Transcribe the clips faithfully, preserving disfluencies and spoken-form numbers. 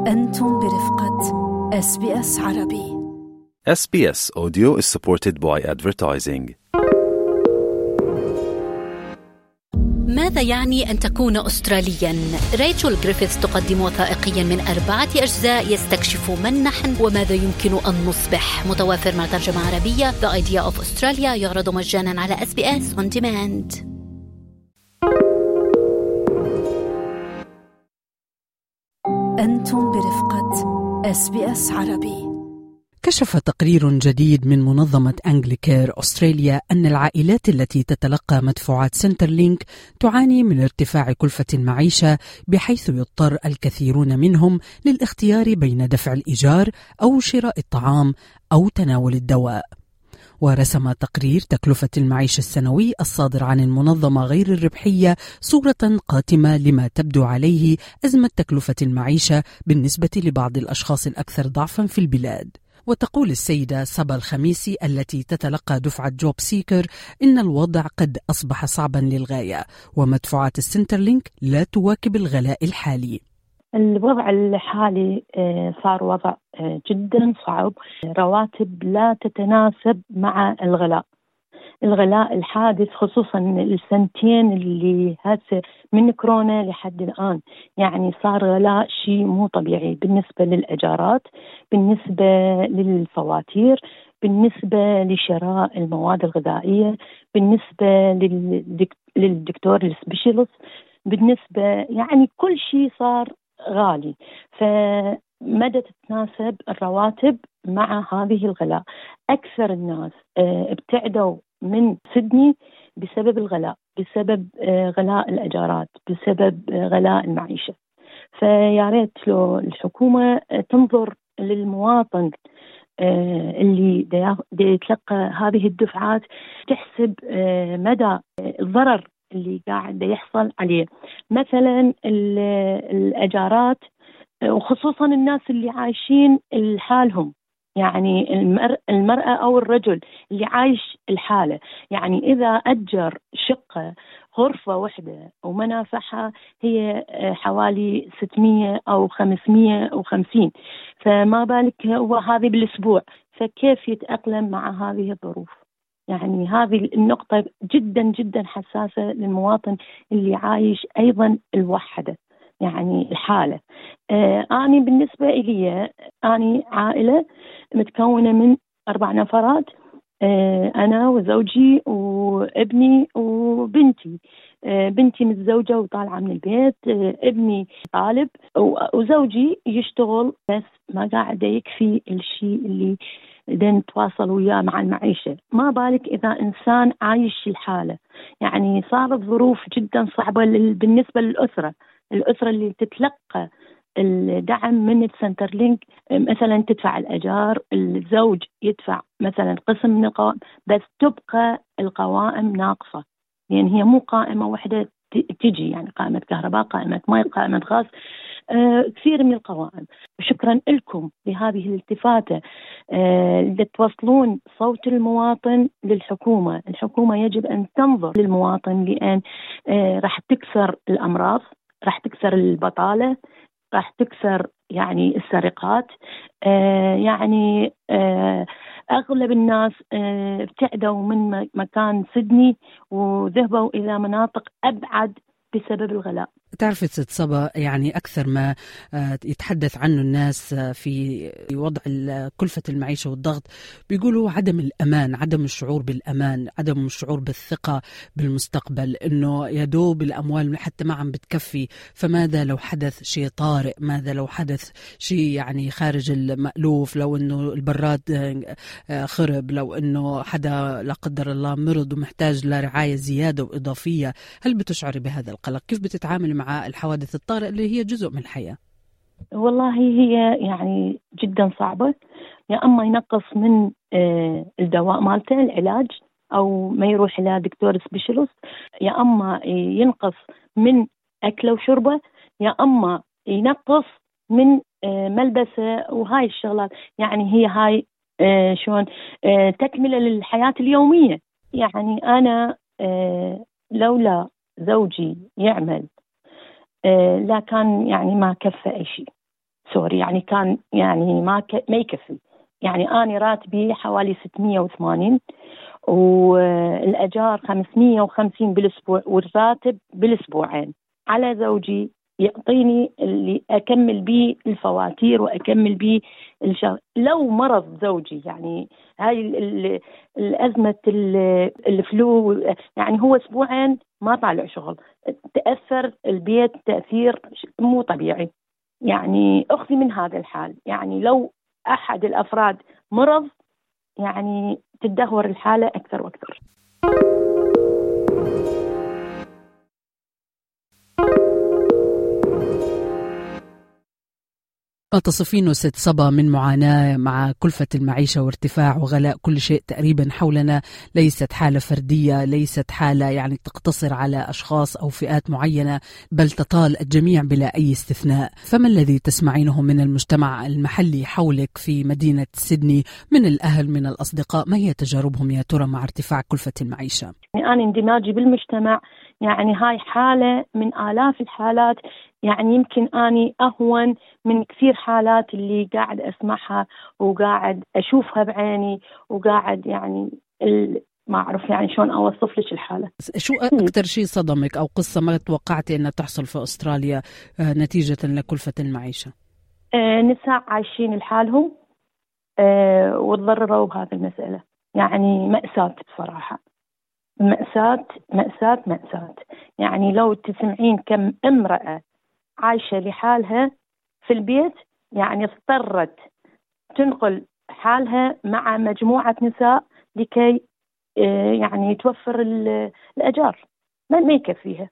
أنتم برفقة إس بي إس عربي. إس بي إس Audio is supported by advertising. ماذا يعني أن تكون أسترالياً؟ ريتشل غريفيث تقدم وثائقياً من أربعة أجزاء يستكشف من نحن وماذا يمكن أن نصبح. متوافر مع ترجمة عربية. The Idea of Australia يعرض مجاناً على إس بي إس On Demand. أنتم برفقة إس بي إس عربي. كشف تقرير جديد من منظمة أنجليكير أستراليا أن العائلات التي تتلقى مدفوعات سنترلينك تعاني من ارتفاع كلفة المعيشة، بحيث يضطر الكثيرون منهم للاختيار بين دفع الإيجار أو شراء الطعام أو تناول الدواء. ورسم تقرير تكلفة المعيشة السنوي الصادر عن المنظمة غير الربحية صورة قاتمة لما تبدو عليه أزمة تكلفة المعيشة بالنسبة لبعض الأشخاص الأكثر ضعفا في البلاد. وتقول السيدة صبا الخميسي التي تتلقى دفعة جوب سيكر إن الوضع قد أصبح صعبا للغاية، ومدفوعات السنترلينك لا تواكب الغلاء الحالي. الوضع الحالي صار وضع جدا صعب، رواتب لا تتناسب مع الغلاء الغلاء الحادث، خصوصا السنتين اللي هسه من كورونا لحد الآن. يعني صار غلاء شيء مو طبيعي بالنسبة للإيجارات، بالنسبة للفواتير، بالنسبة لشراء المواد الغذائية، بالنسبة للدكتور السبيشالست، بالنسبة يعني كل شيء صار غالي. فمدى تتناسب الرواتب مع هذه الغلاء. أكثر الناس ابتعدوا من سيدني بسبب الغلاء، بسبب غلاء الأجارات، بسبب غلاء المعيشة. فيا ريت لو الحكومة تنظر للمواطن اللي دي يتلقى هذه الدفعات، تحسب مدى الضرر اللي قاعد يحصل عليه. مثلا الأجارات، وخصوصا الناس اللي عايشين لحالهم، يعني المرأة أو الرجل اللي عايش الحالة. يعني إذا أجر شقة غرفة واحدة ومنافعها هي حوالي ستمية أو خمسمية وخمسين، فما بالك هو هذه بالأسبوع، فكيف يتأقلم مع هذه الظروف؟ يعني هذه النقطة جدا جدا حساسة للمواطن اللي عايش أيضا الوحدة، يعني الحالة. آه أنا بالنسبة إلي، أنا عائلة متكونة من أربع نفرات، آه أنا وزوجي وابني وبنتي. آه بنتي متزوجة وطالعة من البيت، آه ابني طالب، وزوجي يشتغل بس ما قاعد يكفي الشيء اللي بدنا نتواصل وياه مع المعيشة. ما بالك إذا إنسان عايش الحالة. يعني صارت ظروف جدا صعبة بالنسبة للأسرة الأسرة اللي تتلقى الدعم من السنترلينك. مثلا تدفع الأجار، الزوج يدفع مثلا قسم من القوائم، بس تبقى القوائم ناقصة، لأن يعني هي مو قائمة واحدة تجي، يعني قائمة كهرباء، قائمة ماء، قائمة غاز، آه كثير من القوائم. شكرا لكم لهذه الالتفاتة، آه لتوصلون صوت المواطن للحكومة. الحكومة يجب أن تنظر للمواطن، لأن آه راح تكسر الأمراض، راح تكسر البطالة، راح تكسر يعني السرقات. آه يعني آه أغلب الناس آه ابتعدوا من مكان سيدني وذهبوا إلى مناطق أبعد بسبب الغلاء. تعرفي ست صبا، يعني أكثر ما يتحدث عنه الناس في وضع كلفة المعيشة والضغط، بيقولوا عدم الأمان، عدم الشعور بالأمان، عدم الشعور بالثقة بالمستقبل، إنه يدوب الأموال حتى ما عم بتكفي. فماذا لو حدث شيء طارئ؟ ماذا لو حدث شيء يعني خارج المألوف؟ لو إنه البراد خرب، لو إنه حدا لا قدر الله مرض ومحتاج لرعاية زيادة وإضافية، هل بتشعري بهذا القلق؟ كيف بتتعامل مع الحوادث الطارئة اللي هي جزء من الحياة؟ والله هي يعني جدا صعبة. يا أما ينقص من الدواء مالته، العلاج، أو ما يروح إلى دكتور سبيشالست، يا أما ينقص من أكله وشربه، يا أما ينقص من ملبسه، وهاي الشغلات. يعني هي هاي شلون تكملة للحياة اليومية. يعني أنا لولا زوجي يعمل آه لا كان يعني ما كفى أي شيء سوى دوري، يعني كان يعني ما ك... ما يكفي. يعني أنا راتبي حوالي ستمية وثمانين والأجار خمسمية وخمسين بالأسبوع والراتب بالأسبوعين على زوجي يعطيني اللي أكمل به الفواتير وأكمل به الشغل. لو مرض زوجي يعني هاي الأزمة الفلو يعني هو أسبوعين ما طالع شغل، تأثر البيت تأثير مو طبيعي. يعني أخذي من هذا الحال، يعني لو أحد الأفراد مرض يعني تدهور الحالة أكثر وأكثر. ما تصفينه ست صبا من معاناة مع كلفة المعيشة وارتفاع وغلاء كل شيء تقريبا حولنا، ليست حالة فردية، ليست حالة يعني تقتصر على أشخاص أو فئات معينة، بل تطال الجميع بلا أي استثناء. فما الذي تسمعينه من المجتمع المحلي حولك في مدينة سيدني، من الأهل من الأصدقاء؟ ما هي تجاربهم يا ترى مع ارتفاع كلفة المعيشة؟ يعني أنا اندماجي بالمجتمع يعني هاي حالة من آلاف الحالات، يعني يمكن أني أهون من كثير حالات اللي قاعد أسمعها وقاعد أشوفها بعيني وقاعد يعني ما أعرف يعني شلون أوصف لك الحالة. شو أكثر شيء صدمك أو قصة ما توقعتي أنها تحصل في أستراليا نتيجة لكلفة المعيشة؟ آه نساء عايشين لحالهم آه وتضرروا بهذه المسألة، يعني مأساة بصراحة، مأساة مأساة مأساة. يعني لو تسمعين كم امرأة عايشة لحالها في البيت، يعني اضطرت تنقل حالها مع مجموعة نساء لكي يعني توفر الأجار، ما ما يكفيها.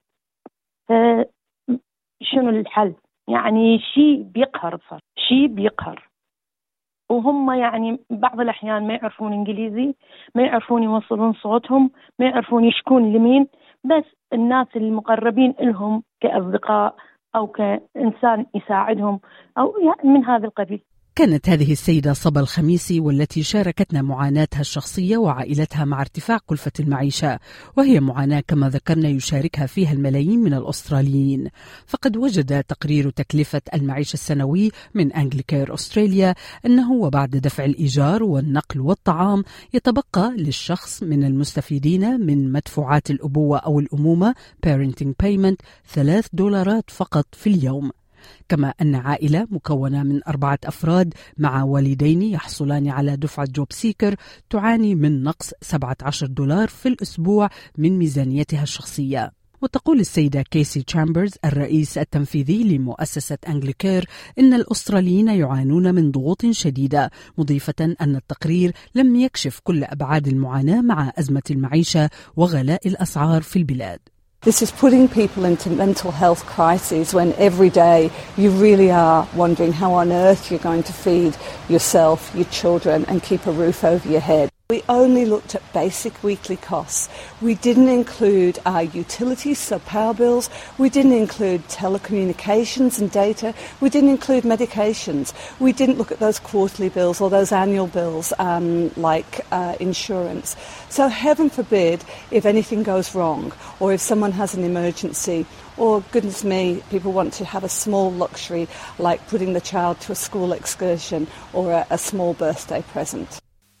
شنو الحل؟ يعني شيء بيقهر، صار شيء بيقهر. وهم يعني بعض الأحيان ما يعرفون إنجليزي، ما يعرفون يوصلون صوتهم، ما يعرفون يشكون لمين، بس الناس المقربين لهم كأصدقاء أو كإنسان يساعدهم أو يعني من هذا القبيل. كانت هذه السيدة صبا الخميسي والتي شاركتنا معاناتها الشخصية وعائلتها مع ارتفاع كلفة المعيشة، وهي معاناة كما ذكرنا يشاركها فيها الملايين من الأستراليين. فقد وجد تقرير تكلفة المعيشة السنوي من أنجليكير أستراليا أنه وبعد دفع الإيجار والنقل والطعام يتبقى للشخص من المستفيدين من مدفوعات الأبوة أو الأمومة parenting payment ثلاث دولارات فقط في اليوم. كما أن عائلة مكونة من أربعة أفراد مع والدين يحصلان على دفعة جوب سيكر تعاني من نقص سبعة عشر دولار في الأسبوع من ميزانيتها الشخصية. وتقول السيدة كيسي تشامبرز الرئيس التنفيذي لمؤسسة أنجليكير إن الأستراليين يعانون من ضغوط شديدة، مضيفة أن التقرير لم يكشف كل أبعاد المعاناة مع أزمة المعيشة وغلاء الأسعار في البلاد. This is putting people into mental health crises when every day you really are wondering how on earth you're going to feed yourself, your children, and keep a roof over your head. We only looked at basic weekly costs. We didn't include our utilities, so power bills. We didn't include telecommunications and data. We didn't include medications. We didn't look at those quarterly bills or those annual bills um, like uh, insurance. So heaven forbid if anything goes wrong or if someone has an emergency or, goodness me, people want to have a small luxury like putting the child to a school excursion or a, a small birthday present.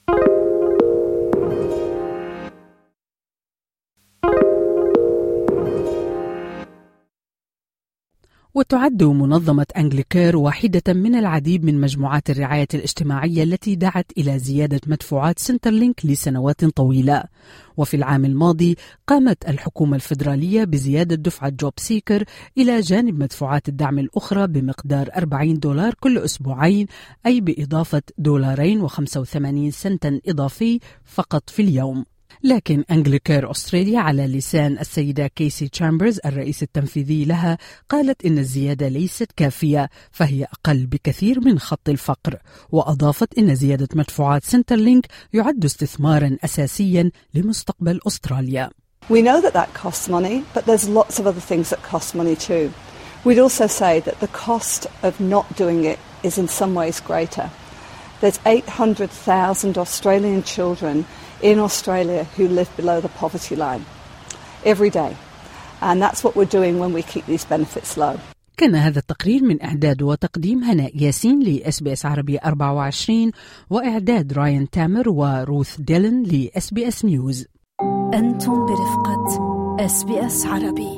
وتعد منظمة أنجليكير واحدة من العديد من مجموعات الرعاية الاجتماعية التي دعت إلى زيادة مدفوعات سنترلينك لسنوات طويلة. وفي العام الماضي قامت الحكومة الفيدرالية بزيادة دفعة جوب سيكر إلى جانب مدفوعات الدعم الأخرى بمقدار أربعين دولار كل أسبوعين، أي بإضافة دولارين وخمسة وثمانين سنتا إضافي فقط في اليوم. لكن أنجليكير أستراليا على لسان السيدة كيسي تشامبرز الرئيس التنفيذي لها قالت إن الزيادة ليست كافية، فهي أقل بكثير من خط الفقر. وأضافت إن زيادة مدفوعات سنترلينك يعد استثمارا أساسيا لمستقبل أستراليا. We know that that costs money, but there's lots of other things that cost money too. We'd also say that the cost of not doing it is in some ways greater. There's eight hundred thousand Australian children in Australia who live below the poverty line every day. And that's what we're doing when we keep these benefits low. كان هذا التقرير من إعداد وتقديم هناء ياسين لإس بي إس عربي أربعة وعشرين، وإعداد راين تامر وروث ديلن لإس بي إس نيوز. أنتم برفقة إس بي إس عربي.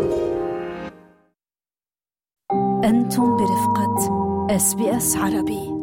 أنتم برفقة إس بي إس عربي.